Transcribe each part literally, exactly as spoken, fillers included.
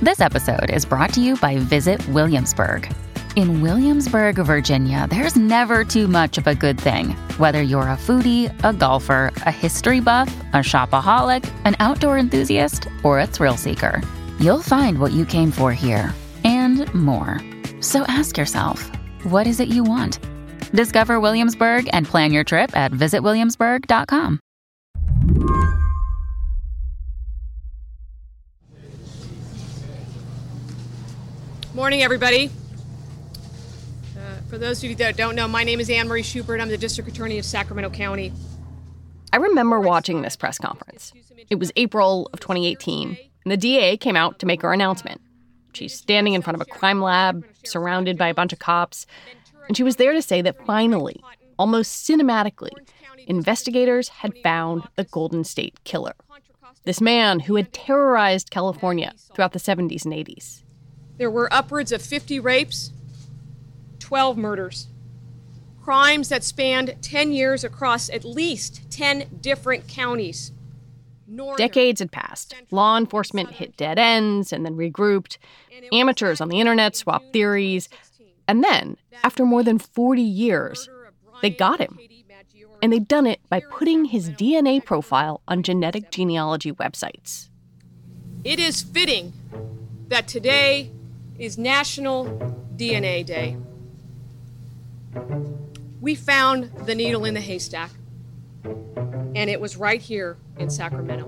This episode is brought to you by Visit Williamsburg. In Williamsburg, Virginia, there's never too much of a good thing. Whether you're a foodie, a golfer, a history buff, a shopaholic, an outdoor enthusiast, or a thrill seeker, you'll find what you came for here and more. So ask yourself, what is it you want? Discover Williamsburg and plan your trip at visit williamsburg dot com. Morning, everybody. Uh, for those of you that don't know, my name is Anne Marie Schubert. I'm the District Attorney of Sacramento County. I remember watching this press conference. It was April of twenty eighteen, and the D A came out to make her announcement. She's standing in front of a crime lab, surrounded by a bunch of cops, and she was there to say that finally, almost cinematically, investigators had found the Golden State Killer. This man who had terrorized California throughout the seventies and eighties. There were upwards of fifty rapes, twelve murders, crimes that spanned ten years across at least ten different counties. Northern, Decades had passed. Law enforcement hit dead ends and then regrouped. Amateurs on the internet swapped theories. And then, after more than forty years, they got him. And they'd done it by putting his D N A profile on genetic genealogy websites. It is fitting that today is National D N A Day. We found the needle in the haystack, and it was right here in Sacramento.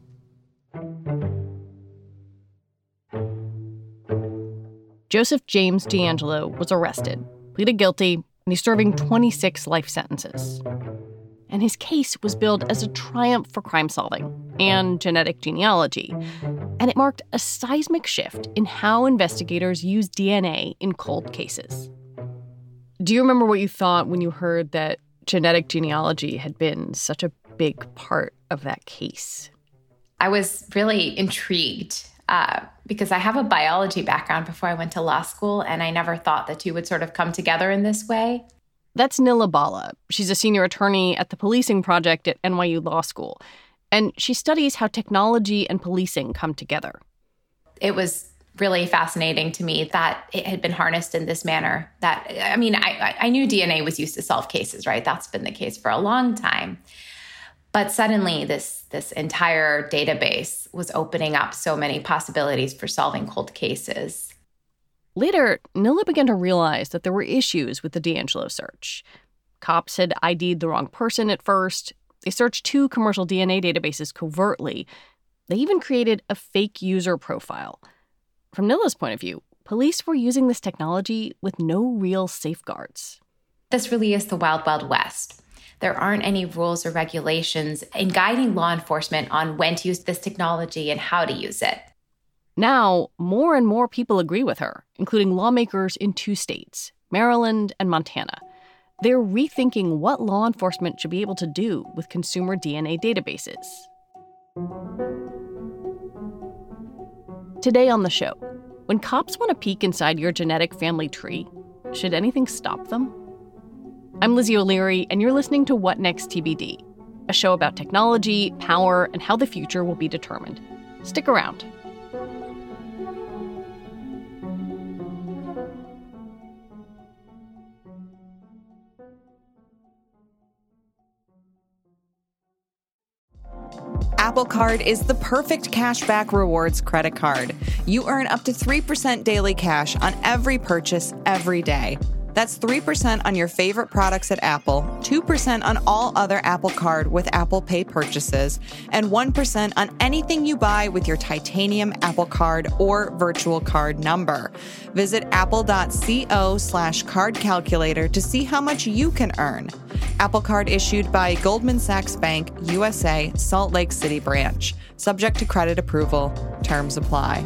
Joseph James DeAngelo was arrested, pleaded guilty, and he's serving twenty-six life sentences. And his case was billed as a triumph for crime solving and genetic genealogy. And it marked a seismic shift in how investigators use D N A in cold cases. Do you remember what you thought when you heard that genetic genealogy had been such a big part of that case? I was really intrigued uh, because I have a biology background before I went to law school, and I never thought the two would sort of come together in this way. That's Nila Bala. She's a senior attorney at the Policing Project at N Y U Law School, and she studies how technology and policing come together. It was really fascinating to me that it had been harnessed in this manner. That, I mean, I, I knew D N A was used to solve cases, right? That's been the case for a long time. But suddenly, this, this entire database was opening up so many possibilities for solving cold cases. Later, Nila began to realize that there were issues with the DeAngelo search. Cops had I D'd the wrong person at first. They searched two commercial D N A databases covertly. They even created a fake user profile. From Nila's point of view, police were using this technology with no real safeguards. This really is the Wild, Wild West. There aren't any rules or regulations in guiding law enforcement on when to use this technology and how to use it. Now, more and more people agree with her, including lawmakers in two states, Maryland and Montana. They're rethinking what law enforcement should be able to do with consumer D N A databases. Today on the show, when cops want to peek inside your genetic family tree, should anything stop them? I'm Lizzie O'Leary, and you're listening to What Next T B D, a show about technology, power, and how the future will be determined. Stick around. Apple Card is the perfect cashback rewards credit card. You earn up to three percent daily cash on every purchase every day. That's three percent on your favorite products at Apple, two percent on all other Apple Card with Apple Pay purchases, and one percent on anything you buy with your titanium Apple Card or virtual card number. Visit apple.co slash card calculator to see how much you can earn. Apple Card issued by Goldman Sachs Bank, U S A, Salt Lake City branch. Subject to credit approval. Terms apply.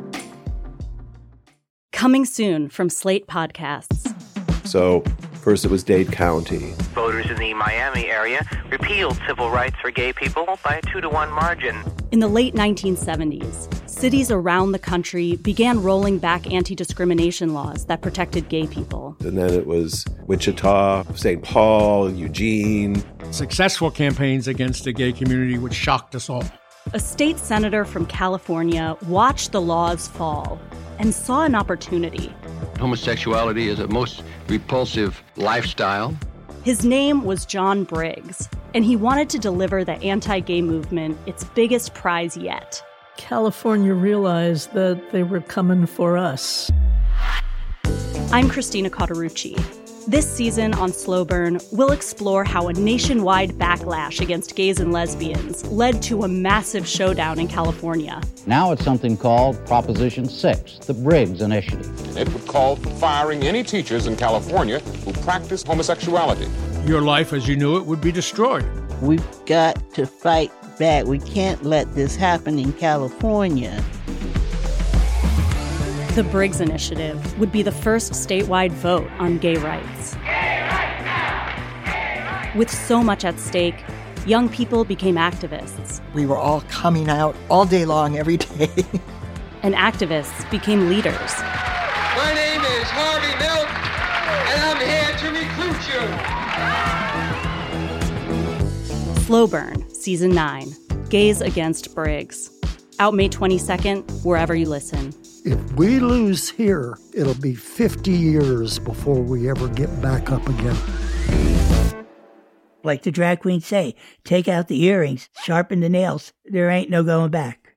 Coming soon from Slate Podcasts. So, first it was Dade County. Voters in the Miami area repealed civil rights for gay people by a two to one margin. In the late nineteen seventies, cities around the country began rolling back anti-discrimination laws that protected gay people. And then it was Wichita, Saint Paul, Eugene. Successful campaigns against the gay community, which shocked us all. a state senator from California watched the laws fall and saw an opportunity. Homosexuality is a most repulsive lifestyle. His name was John Briggs, and he wanted to deliver the anti-gay movement its biggest prize yet. California realized that they were coming for us. I'm Christina Cauterucci. This season on Slow Burn, we'll explore how a nationwide backlash against gays and lesbians led to a massive showdown in California. Now it's something called Proposition six, the Briggs Initiative. It would call for firing any teachers in California who practice homosexuality. Your life as you knew it would be destroyed. We've got to fight back. We can't let this happen in California. The Briggs Initiative would be the first statewide vote on gay rights. Gay rights now! Gay rights! With so much at stake, young people became activists. We were all coming out all day long, every day. And activists became leaders. My name is Harvey Milk, and I'm here to recruit you. Slow Burn, Season nine, Gays Against Briggs. Out May twenty-second, wherever you listen. If we lose here, it'll be fifty years before we ever get back up again. Like the drag queens say, take out the earrings, sharpen the nails. There ain't no going back.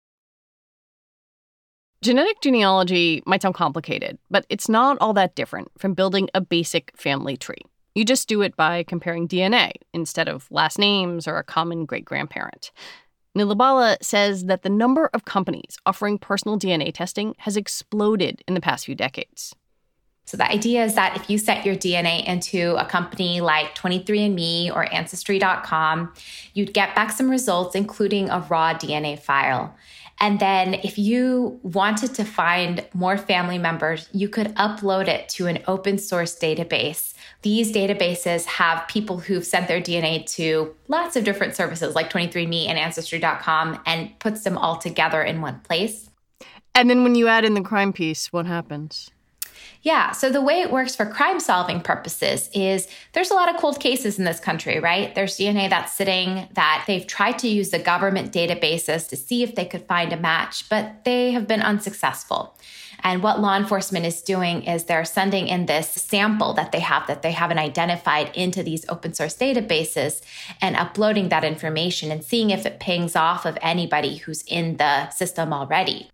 Genetic genealogy might sound complicated, but it's not all that different from building a basic family tree. You just do it by comparing D N A instead of last names or a common great-grandparent. Nilabala says that the number of companies offering personal D N A testing has exploded in the past few decades. So the idea is that if you set your D N A into a company like twenty-three and me or Ancestry dot com, you'd get back some results, including a raw D N A file. And then if you wanted to find more family members, you could upload it to an open source database. These databases have people who've sent their D N A to lots of different services like twenty-three and me and Ancestry dot com and puts them all together in one place. And then when you add in the crime piece, what happens? Yeah, so the way it works for crime-solving purposes is there's a lot of cold cases in this country, right? There's D N A that's sitting that they've tried to use the government databases to see if they could find a match, but they have been unsuccessful. And what law enforcement is doing is they're sending in this sample that they have that they haven't identified into these open source databases and uploading that information and seeing if it pings off of anybody who's in the system already.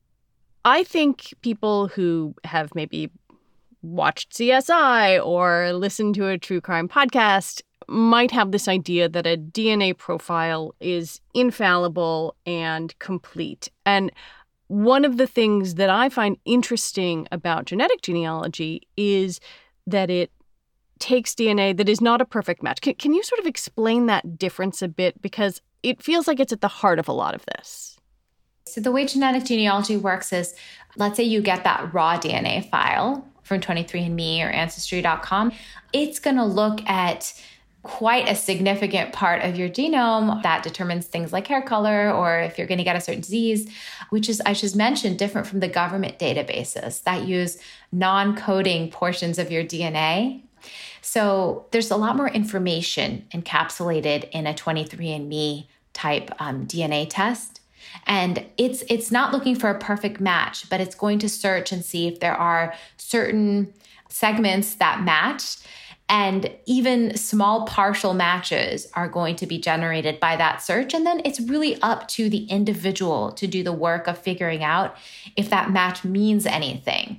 I think people who have maybe watched C S I or listened to a true crime podcast might have this idea that a D N A profile is infallible and complete. And one of the things that I find interesting about genetic genealogy is that it takes D N A that is not a perfect match. Can, can you sort of explain that difference a bit? Because it feels like it's at the heart of a lot of this. So the way genetic genealogy works is, let's say you get that raw D N A file from twenty-three and me or Ancestry dot com. It's going to look at quite a significant part of your genome that determines things like hair color or if you're going to get a certain disease, which is, I should mention, different from the government databases that use non-coding portions of your D N A. So there's a lot more information encapsulated in a twenty-three and me type um, D N A test. And it's it's not looking for a perfect match, but it's going to search and see if there are certain segments that match. And even small partial matches are going to be generated by that search. And then it's really up to the individual to do the work of figuring out if that match means anything.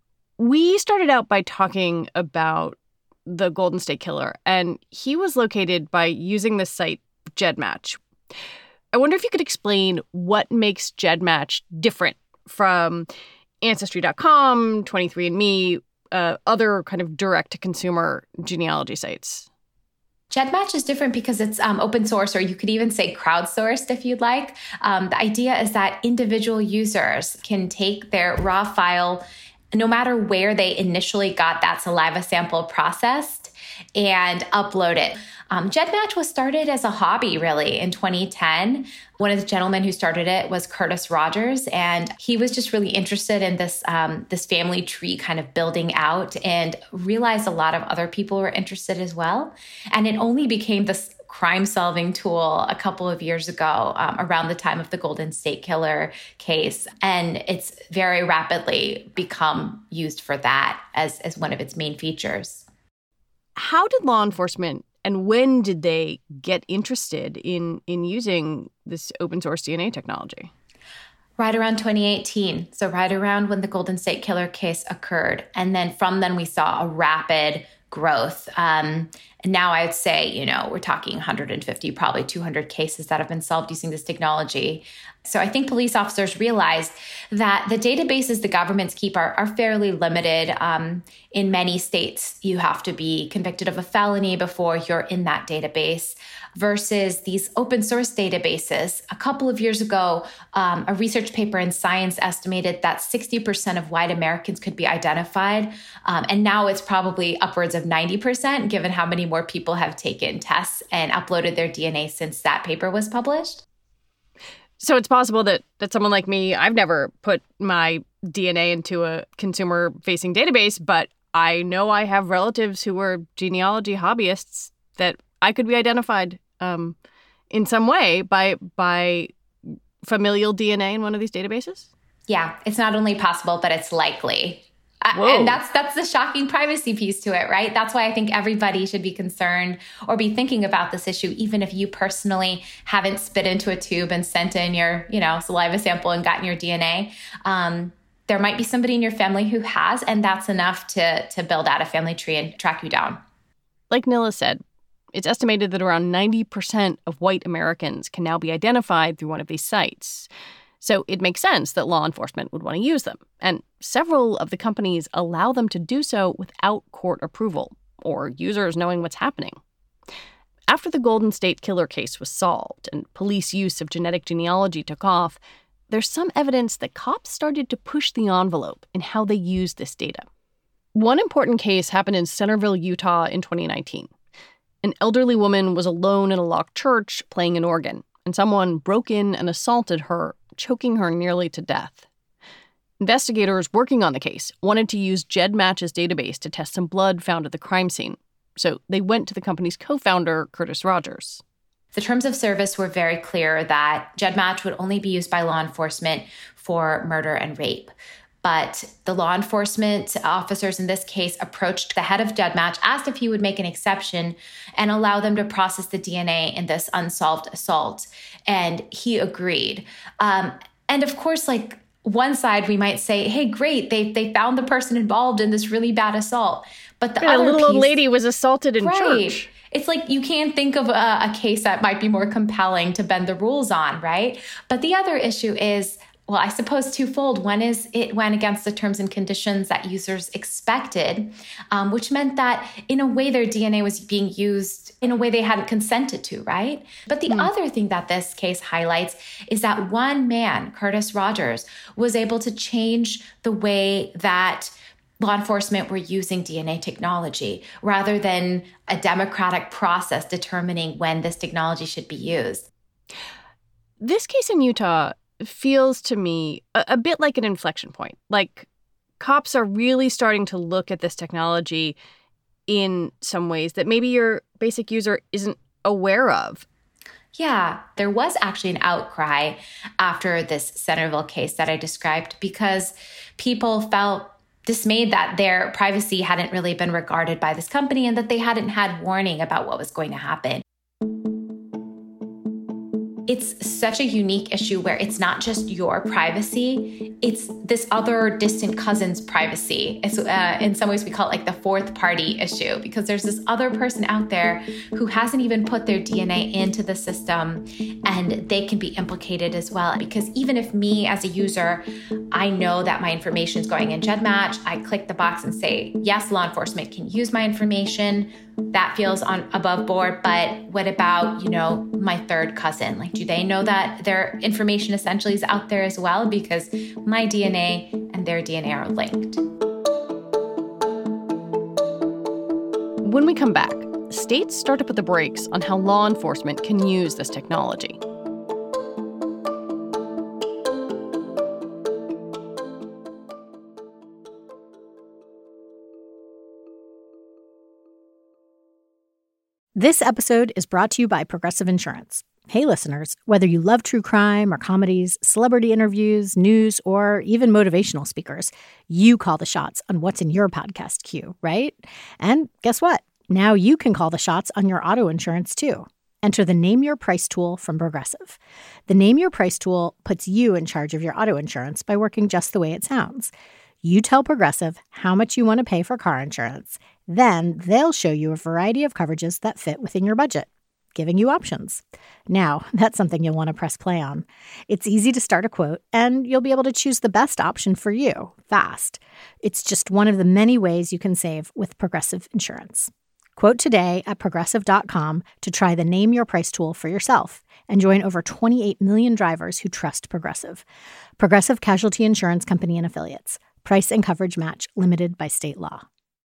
We started out by talking about the Golden State Killer, and he was located by using the site GEDmatch. I wonder if you could explain what makes GEDmatch different from Ancestry dot com, twenty-three and me, uh, other kind of direct-to-consumer genealogy sites. GEDmatch is different because it's um, open source, or you could even say crowdsourced if you'd like. Um, the idea is that individual users can take their raw file, no matter where they initially got that saliva sample processed, and upload it. Um, GEDmatch was started as a hobby, really, in twenty ten. One of the gentlemen who started it was Curtis Rogers, and he was just really interested in this um, this family tree kind of building out, and realized a lot of other people were interested as well. And it only became this crime-solving tool a couple of years ago um, around the time of the Golden State Killer case. And it's very rapidly become used for that as, as one of its main features. How did law enforcement and when did they get interested in, in using this open source D N A technology? Right around twenty eighteen. So right around when the Golden State Killer case occurred. And then from then we saw a rapid growth. Um, and now I would say, you know, we're talking one hundred fifty, probably two hundred cases that have been solved using this technology. So I think police officers realized that the databases the governments keep are, are fairly limited. Um, in many states, you have to be convicted of a felony before you're in that database versus these open source databases. A couple of years ago, um, a research paper in Science estimated that sixty percent of white Americans could be identified. Um, and now it's probably upwards of ninety percent, given how many more people have taken tests and uploaded their D N A since that paper was published. So it's possible that, that someone like me, I've never put my D N A into a consumer-facing database, but I know I have relatives who are genealogy hobbyists that I could be identified um, in some way by by familial D N A in one of these databases? Yeah, it's not only possible, but it's likely. Uh, and that's that's the shocking privacy piece to it, right? That's why I think everybody should be concerned or be thinking about this issue, even if you personally haven't spit into a tube and sent in your, you know, saliva sample and gotten your D N A. Um, there might be somebody in your family who has, and that's enough to to build out a family tree and track you down. Like Nilla said, it's estimated that around ninety percent of white Americans can now be identified through one of these sites. So it makes sense that law enforcement would want to use them. And several of the companies allow them to do so without court approval or users knowing what's happening. After the Golden State Killer case was solved and police use of genetic genealogy took off, there's some evidence that cops started to push the envelope in how they use this data. One important case happened in Centerville, Utah in twenty nineteen. An elderly woman was alone in a locked church playing an organ, and someone broke in and assaulted her, choking her nearly to death. Investigators working on the case wanted to use GEDmatch's database to test some blood found at the crime scene, so they went to the company's co-founder, Curtis Rogers. The terms of service were very clear that GEDmatch would only be used by law enforcement for murder and rape. But the law enforcement officers in this case approached the head of GEDmatch, asked if he would make an exception and allow them to process the D N A in this unsolved assault. And he agreed. Um, and of course, like one side, we might say, hey, great, they they found the person involved in this really bad assault. But the yeah, other a little piece, old lady was assaulted in right. church. It's like you can't think of a, a case that might be more compelling to bend the rules on, right? But the other issue is, well, I suppose twofold. One is it went against the terms and conditions that users expected, um, which meant that in a way their D N A was being used in a way they hadn't consented to, right? But the mm. other thing that this case highlights is that one man, Curtis Rogers, was able to change the way that law enforcement were using D N A technology rather than a democratic process determining when this technology should be used. This case in Utah feels to me a, a bit like an inflection point. Like cops are really starting to look at this technology in some ways that maybe your basic user isn't aware of. Yeah, there was actually an outcry after this Centerville case that I described because people felt dismayed that their privacy hadn't really been regarded by this company and that they hadn't had warning about what was going to happen. It's such a unique issue where it's not just your privacy, it's this other distant cousin's privacy. It's, uh, in some ways, we call it like the fourth party issue because there's this other person out there who hasn't even put their D N A into the system and they can be implicated as well. Because even if me as a user, I know that my information is going in GEDmatch, I click the box and say, yes, law enforcement can use my information. That feels on above board. But what about, you know, my third cousin? Like, do they know that their information essentially is out there as well? Because my D N A and their D N A are linked. When we come back, states start to put the brakes on how law enforcement can use this technology. This episode is brought to you by Progressive Insurance. Hey, listeners, whether you love true crime or comedies, celebrity interviews, news, or even motivational speakers, you call the shots on what's in your podcast queue, right? And guess what? Now you can call the shots on your auto insurance, too. Enter the Name Your Price tool from Progressive. The Name Your Price tool puts you in charge of your auto insurance by working just the way it sounds. You tell Progressive how much you want to pay for car insurance. Then they'll show you a variety of coverages that fit within your budget, giving you options. Now, that's something you'll want to press play on. It's easy to start a quote, and you'll be able to choose the best option for you fast. It's just one of the many ways you can save with Progressive Insurance. Quote today at progressive dot com to try the Name Your Price tool for yourself and join over twenty-eight million drivers who trust Progressive. Progressive Casualty Insurance Company and Affiliates. Price and coverage match limited by state law.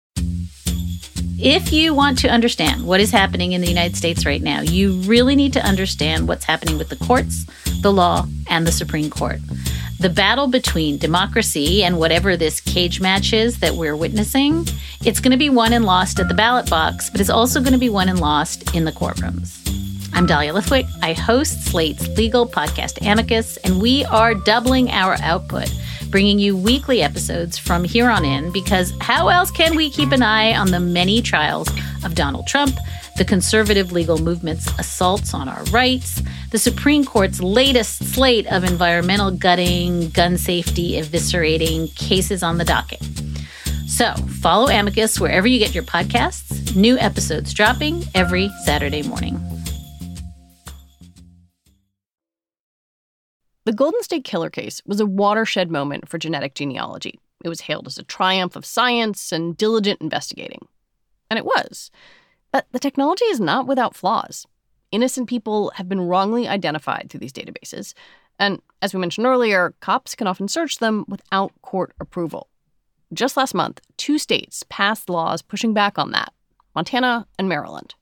If you want to understand what is happening in the United States right now, you really need to understand what's happening with the courts, the law, and the Supreme Court. The battle between democracy and whatever this cage match is that we're witnessing, it's going to be won and lost at the ballot box, but it's also going to be won and lost in the courtrooms. I'm Dahlia Lithwick. I host Slate's legal podcast Amicus, and we are doubling our output, bringing you weekly episodes from here on in, because how else can we keep an eye on the many trials of Donald Trump, the conservative legal movement's assaults on our rights, the Supreme Court's latest slate of environmental gutting, gun safety eviscerating cases on the docket. So follow Amicus wherever you get your podcasts. New episodes dropping every Saturday morning. The Golden State Killer case was a watershed moment for genetic genealogy. It was hailed as a triumph of science and diligent investigating. And it was. But the technology is not without flaws. Innocent people have been wrongly identified through these databases. And as we mentioned earlier, cops can often search them without court approval. Just last month, two states passed laws pushing back on that, Montana and Maryland.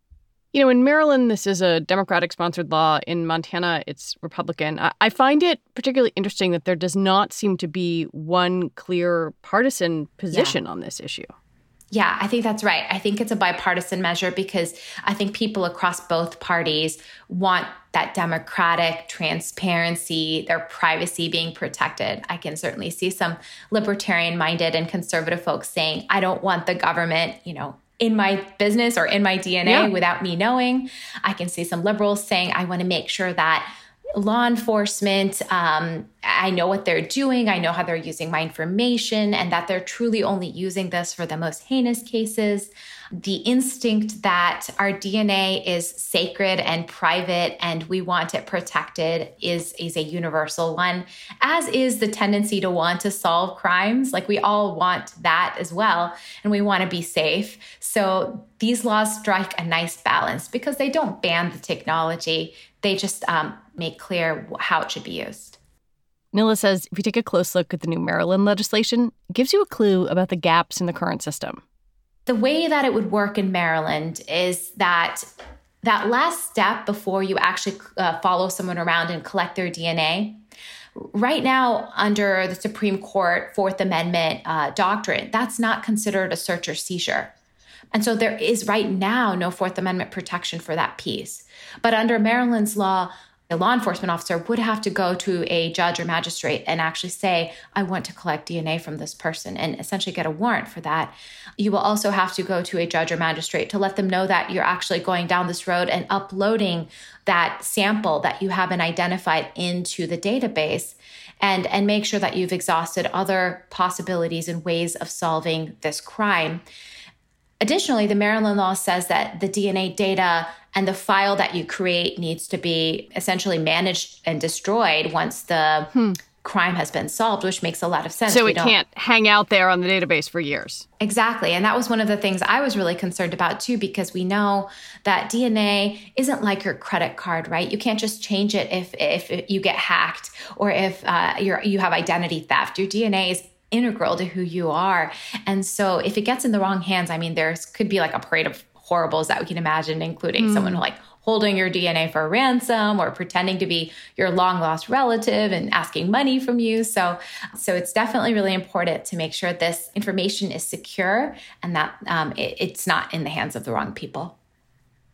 You know, in Maryland, this is a Democratic-sponsored law. In Montana, it's Republican. I-, I find it particularly interesting that there does not seem to be one clear partisan position yeah. on this issue. Yeah, I think that's right. I think it's a bipartisan measure because I think people across both parties want that democratic transparency, their privacy being protected. I can certainly see some libertarian-minded and conservative folks saying, I don't want the government, you know, in my business or in my D N A yeah. without me knowing. I can see some liberals saying, I want to make sure that law enforcement, um, I know what they're doing. I know how they're using my information and that they're truly only using this for the most heinous cases. The instinct that our D N A is sacred and private and we want it protected is, is a universal one, as is the tendency to want to solve crimes. Like we all want that as well, and we want to be safe. So these laws strike a nice balance because they don't ban the technology. They just um, make clear how it should be used. Nilla says if you take a close look at the new Maryland legislation, it gives you a clue about the gaps in the current system. The way that it would work in Maryland is that that last step before you actually uh, follow someone around and collect their D N A, right now under the Supreme Court Fourth Amendment uh, doctrine, that's not considered a search or seizure. And so there is right now no Fourth Amendment protection for that piece. But under Maryland's law, a law enforcement officer would have to go to a judge or magistrate and actually say, I want to collect D N A from this person and essentially get a warrant for that. You will also have to go to a judge or magistrate to let them know that you're actually going down this road and uploading that sample that you haven't identified into the database and, and make sure that you've exhausted other possibilities and ways of solving this crime. Additionally, the Maryland law says that the D N A data and the file that you create needs to be essentially managed and destroyed once the hmm. crime has been solved, which makes a lot of sense. So it can't hang out there on the database for years. Exactly. And that was one of the things I was really concerned about, too, because we know that D N A isn't like your credit card, right? You can't just change it if if you get hacked or if uh, you're, you have identity theft. Your D N A is integral to who you are. And so if it gets in the wrong hands, I mean, there could be like a parade of horribles that we can imagine, including mm. someone like holding your D N A for ransom or pretending to be your long lost relative and asking money from you. So, so it's definitely really important to make sure this information is secure and that um, it, it's not in the hands of the wrong people.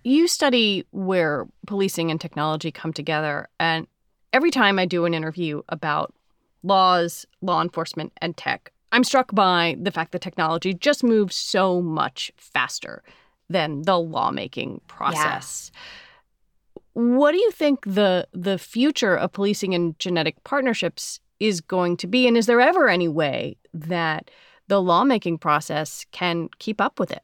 You study where policing and technology come together, and every time I do an interview about laws, law enforcement, and tech, I'm struck by the fact that technology just moves so much faster than the lawmaking process. Yeah. What do you think the the future of policing and genetic partnerships is going to be? And is there ever any way that the lawmaking process can keep up with it?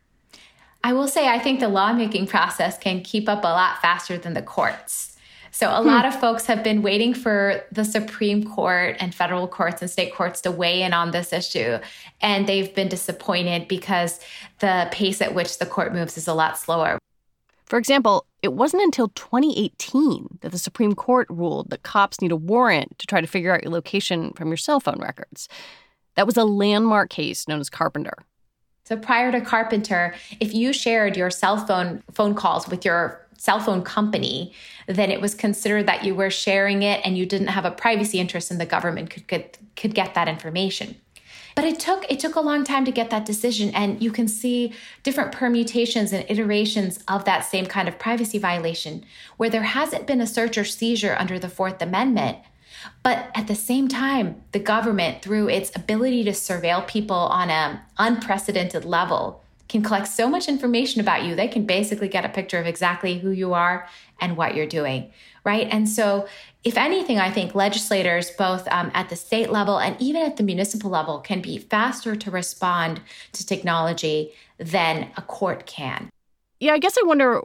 I will say I think the lawmaking process can keep up a lot faster than the courts. So a hmm. lot of folks have been waiting for the Supreme Court and federal courts and state courts to weigh in on this issue. And they've been disappointed because the pace at which the court moves is a lot slower. For example, it wasn't until twenty eighteen that the Supreme Court ruled that cops need a warrant to try to figure out your location from your cell phone records. That was a landmark case known as Carpenter. So prior to Carpenter, if you shared your cell phone phone calls with your cell phone company, then it was considered that you were sharing it and you didn't have a privacy interest and the government could get, could get that information. But it took it took a long time to get that decision, and you can see different permutations and iterations of that same kind of privacy violation where there hasn't been a search or seizure under the Fourth Amendment. But at the same time, the government, through its ability to surveil people on an unprecedented level, can collect so much information about you, they can basically get a picture of exactly who you are and what you're doing, right? And so, if anything, I think legislators, both um, at the state level and even at the municipal level, can be faster to respond to technology than a court can. Yeah, I guess I wonder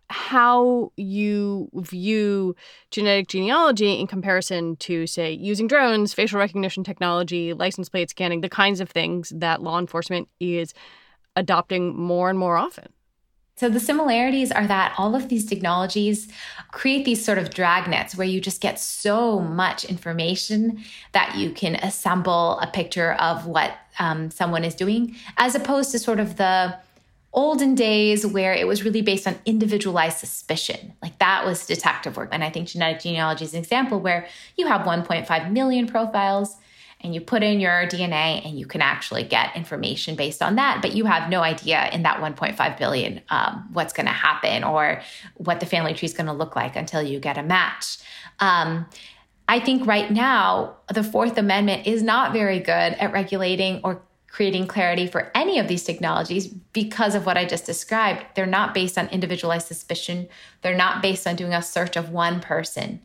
how you view genetic genealogy in comparison to, say, using drones, facial recognition technology, license plate scanning, the kinds of things that law enforcement is adopting more and more often. So the similarities are that all of these technologies create these sort of dragnets where you just get so much information that you can assemble a picture of what um, someone is doing, as opposed to sort of the olden days where it was really based on individualized suspicion. Like that was detective work. And I think genetic genealogy is an example where you have one point five million profiles and you put in your D N A and you can actually get information based on that, but you have no idea in that one point five billion um, what's going to happen or what the family tree is going to look like until you get a match. Um, I think right now, the Fourth Amendment is not very good at regulating or creating clarity for any of these technologies because of what I just described. They're not based on individualized suspicion. They're not based on doing a search of one person.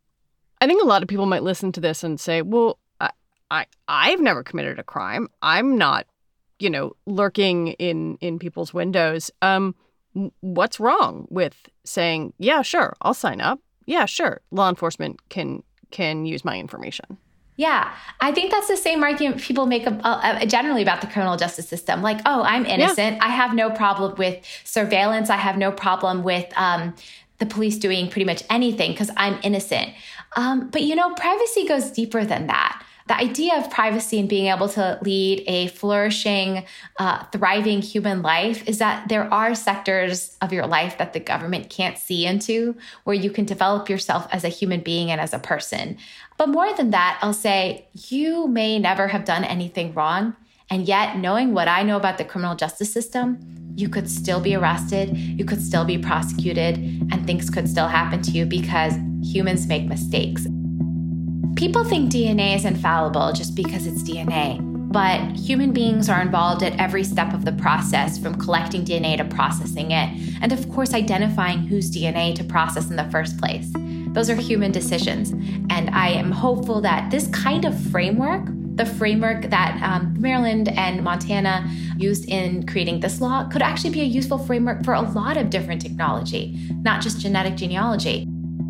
I think a lot of people might listen to this and say, well, I, I've never committed a crime. I'm not, you know, lurking in, in people's windows. Um, what's wrong with saying, yeah, sure, I'll sign up. Yeah, sure, law enforcement can can use my information. Yeah, I think that's the same argument people make uh, generally about the criminal justice system. Like, oh, I'm innocent. Yeah. I have no problem with surveillance. I have no problem with um, the police doing pretty much anything because I'm innocent. Um, but, you know, privacy goes deeper than that. The idea of privacy and being able to lead a flourishing, uh, thriving human life is that there are sectors of your life that the government can't see into where you can develop yourself as a human being and as a person. But more than that, I'll say you may never have done anything wrong. And yet, knowing what I know about the criminal justice system, you could still be arrested, you could still be prosecuted, and things could still happen to you because humans make mistakes. People think D N A is infallible just because it's D N A, but human beings are involved at every step of the process, from collecting D N A to processing it, and of course identifying whose D N A to process in the first place. Those are human decisions, and I am hopeful that this kind of framework, the framework that um, Maryland and Montana used in creating this law, could actually be a useful framework for a lot of different technology, not just genetic genealogy.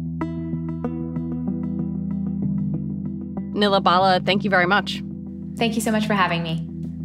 Nila Bala, thank you very much. Thank you so much for having me.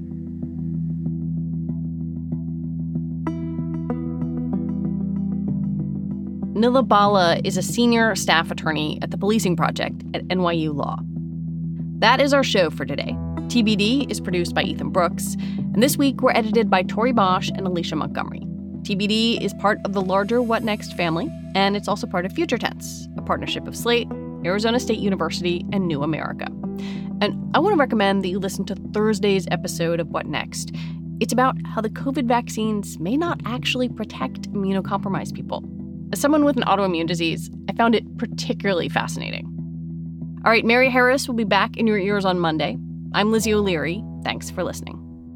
Nila Bala is a senior staff attorney at the Policing Project at N Y U Law. That is our show for today. T B D is produced by Ethan Brooks, and this week we're edited by Tori Bosch and Alicia Montgomery. T B D is part of the larger What Next family, and it's also part of Future Tense, a partnership of Slate, Arizona State University, and New America. And I want to recommend that you listen to Thursday's episode of What Next. It's about how the COVID vaccines may not actually protect immunocompromised people. As someone with an autoimmune disease, I found it particularly fascinating. All right, Mary Harris will be back in your ears on Monday. I'm Lizzie O'Leary. Thanks for listening.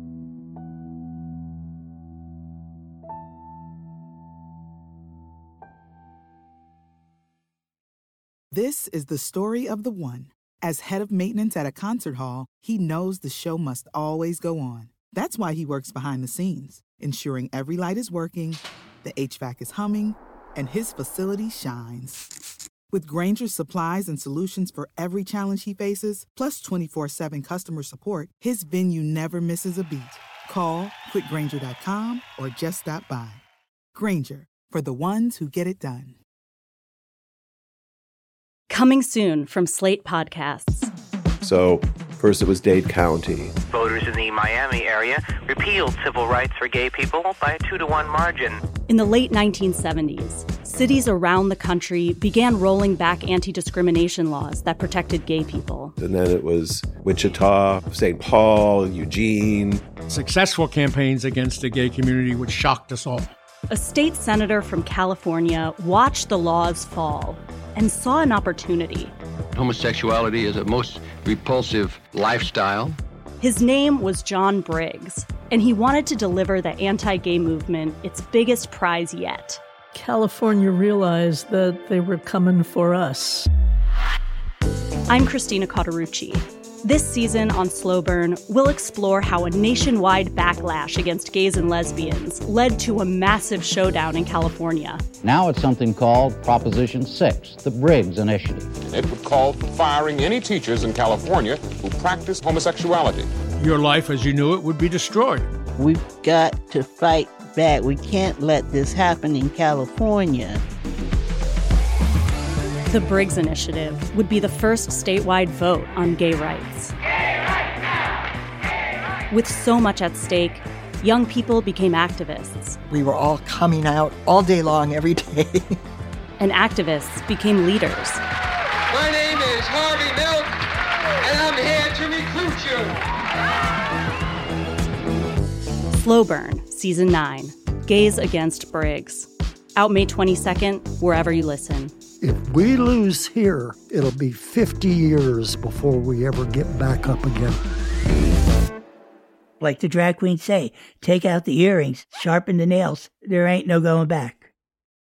This is the story of the one. As head of maintenance at a concert hall, he knows the show must always go on. That's why he works behind the scenes, ensuring every light is working, the H V A C is humming, and his facility shines. With Grainger's supplies and solutions for every challenge he faces, plus twenty-four seven customer support, his venue never misses a beat. Call quick grainger dot com or just stop by. Grainger, for the ones who get it done. Coming soon from Slate Podcasts. So, first it was Dade County. Voters in the Miami area repealed civil rights for gay people by a two to one margin. In the late nineteen seventies, cities around the country began rolling back anti-discrimination laws that protected gay people. And then it was Wichita, Saint Paul, Eugene. Successful campaigns against the gay community, which shocked us all. A state senator from California watched the laws fall and saw an opportunity. Homosexuality is a most repulsive lifestyle. His name was John Briggs, and he wanted to deliver the anti-gay movement its biggest prize yet. California realized that they were coming for us. I'm Christina Cauterucci. This season on Slow Burn, we'll explore how a nationwide backlash against gays and lesbians led to a massive showdown in California. Now it's something called Proposition six, the Briggs Initiative. It would call for firing any teachers in California who practice homosexuality. Your life as you knew it would be destroyed. We've got to fight back. We can't let this happen in California. The Briggs Initiative would be the first statewide vote on gay rights. Gay rights now! Gay rights! With so much at stake, young people became activists. We were all coming out all day long, every day. And activists became leaders. My name is Harvey Milk, and I'm here to recruit you. Slow Burn, Season nine, Gays Against Briggs. Out May twenty-second, wherever you listen. If we lose here, it'll be fifty years before we ever get back up again. Like the drag queens say, take out the earrings, sharpen the nails. There ain't no going back.